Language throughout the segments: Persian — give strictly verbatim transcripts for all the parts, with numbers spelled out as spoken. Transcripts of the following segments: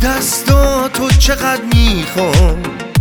دستاتو چقدر میخوام،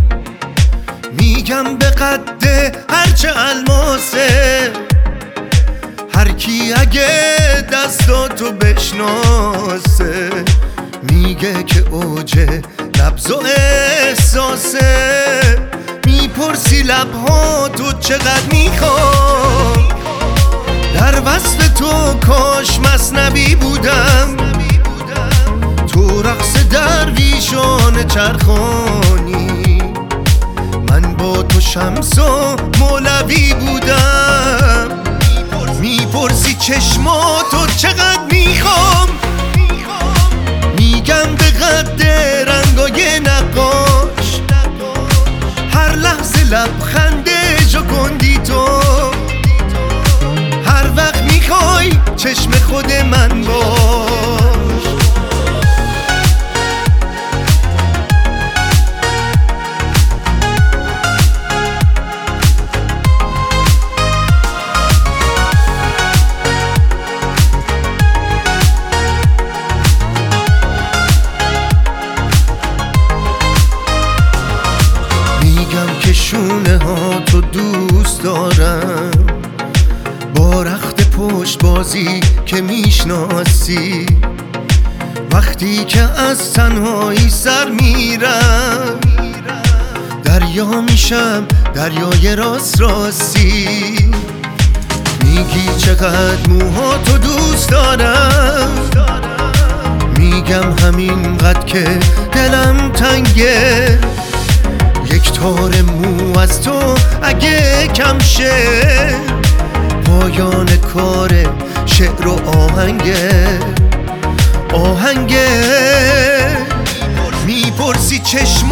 میگم به قد هرچه الماسه. هر کی اگه دستاتو بشناسه میگه که اوج نبض و احساسه. میپرسی لبهاتو چقدر میخوام، در وصف تو کاش مثنوی بودم. تو رقص درویشان چرخانی، من با تو شمس و مولوی بودم. میپرسی چشماتو چقدر میخوام، میگم به قد رنگای نقاش. هر لحظه لبخنده جوگندی تو، هر وقت میخوای چشم خود من باش. میگم که شونه ها تو دوست دارم، با رخت پشت بازی که میشناسی. وقتی که از تنهایی سر میرم، دریا میشم دریای راست راستی. میگی چقدر موها تو دوست دارم، میگم همینقدر که دلم تنگه. یک تار مو از تو اگه کم شه، پایان کار شعر و آهنگه آهنگه. میپرسی چشم